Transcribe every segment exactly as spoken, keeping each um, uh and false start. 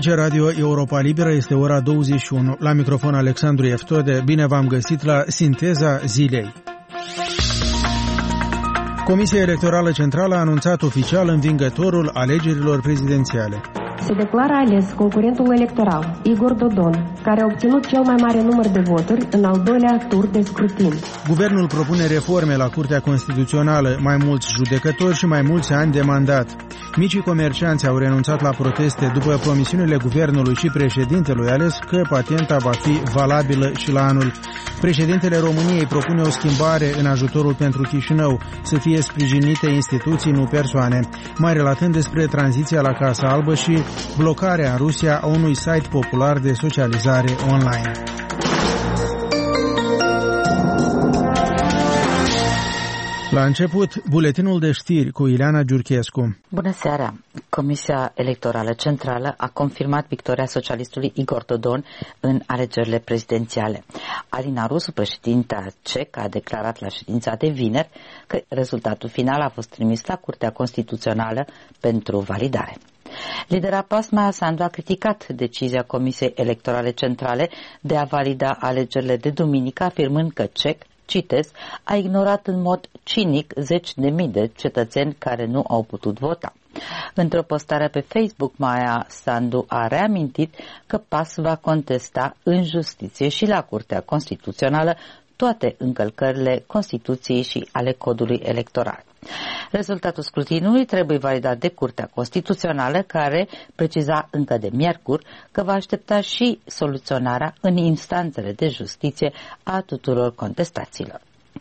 Dulce Radio Europa Liberă, este ora douăzeci și unu. La microfon Alexandru Eftode. Bine v-am găsit la Sinteza Zilei. Comisia Electorală Centrală a anunțat oficial învingătorul alegerilor prezidențiale. Se declară ales concurentul electoral, Igor Dodon, care a obținut cel mai mare număr de voturi în al doilea tur de scrutin. Guvernul propune reforme la Curtea Constituțională, mai mulți judecători și mai mulți ani de mandat. Micii comercianți au renunțat la proteste după promisiunile guvernului și președintelui ales că patenta va fi valabilă și la anul. Președintele României propune o schimbare în ajutorul pentru Chișinău, să fie sprijinite instituții, nu persoane, mai relatând despre tranziția la Casa Albă și blocarea în Rusia a unui site popular de socializare online. La început, buletinul de știri cu Ileana Giurchescu. Bună seara! Comisia Electorală Centrală a confirmat victoria socialistului Igor Dodon în alegerile prezidențiale. Alina Rusu, președinta C E C, a declarat la ședința de vineri că rezultatul final a fost trimis la Curtea Constituțională pentru validare. Lidera PASMA, Sandu, a criticat decizia Comisiei Electorale Centrale de a valida alegerile de duminică, afirmând că C E C, citez, a ignorat în mod cinic zeci de mii de cetățeni care nu au putut vota. Într-o postare pe Facebook, Maia Sandu a reamintit că P A S va contesta în justiție și la Curtea Constituțională toate încălcările Constituției și ale codului electoral. Rezultatul scrutinului trebuie validat de Curtea Constituțională, care preciza încă de miercuri că va aștepta și soluționarea în instanțele de justiție a tuturor contestațiilor.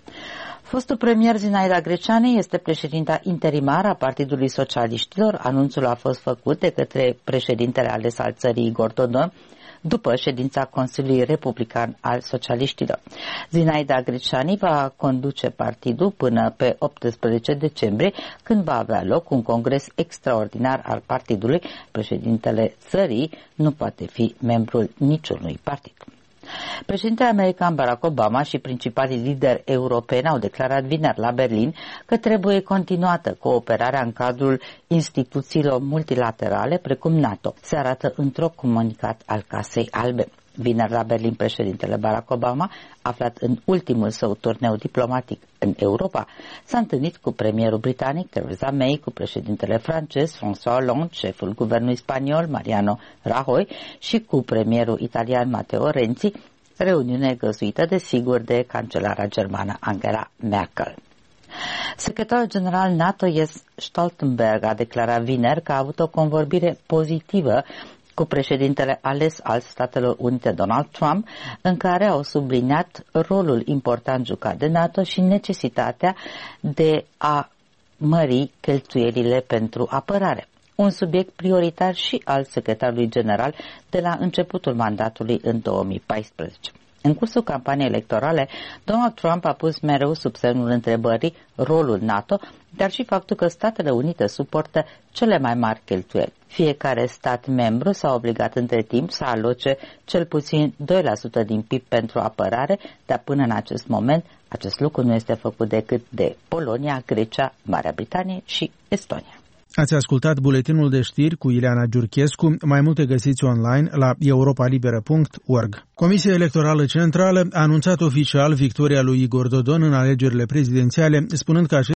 Fostul premier Zinaida Greceanu este președinta interimară a Partidului Socialiștilor. Anunțul a fost făcut de către președintele ales al țării, Igor Dodon, după ședința Consiliului Republican al Socialiștilor. Zinaida Greceanu va conduce partidul până pe optsprezece decembrie, când va avea loc un congres extraordinar al partidului. Președintele țării nu poate fi membrul niciunui partid. Președintele american Barack Obama și principalii lideri europeni au declarat vineri la Berlin că trebuie continuată cooperarea în cadrul instituțiilor multilaterale precum NATO, se arată într-o comunicat al Casei Albe. Vineri la Berlin, președintele Barack Obama, aflat în ultimul său turneu diplomatic în Europa, s-a întâlnit cu premierul britanic Theresa May, cu președintele francez François Hollande, șeful guvernului spaniol Mariano Rajoy și cu premierul italian Matteo Renzi, reuniune găzduită desigur de cancelara germană Angela Merkel. Secretarul general NATO Jens Stoltenberg a declarat vineri că a avut o convorbire pozitivă cu președintele ales al Statelor Unite Donald Trump, în care au subliniat rolul important jucat de NATO și necesitatea de a mări cheltuielile pentru apărare, un subiect prioritar și al secretarului general de la începutul mandatului în două mii paisprezece. În cursul campaniei electorale, Donald Trump a pus mereu sub semnul întrebării rolul NATO, dar și faptul că Statele Unite suportă cele mai mari cheltuieli. Fiecare stat membru s-a obligat între timp să aloce cel puțin doi la sută din P I B pentru apărare, dar până în acest moment acest lucru nu este făcut decât de Polonia, Grecia, Marea Britanie și Estonia. Ați ascultat buletinul de știri cu Ileana Giurchescu. Mai multe găsiți online la europa liberă punct org. Comisia Electorală Centrală a anunțat oficial victoria lui Igor Dodon în alegerile prezidențiale, spunând că acest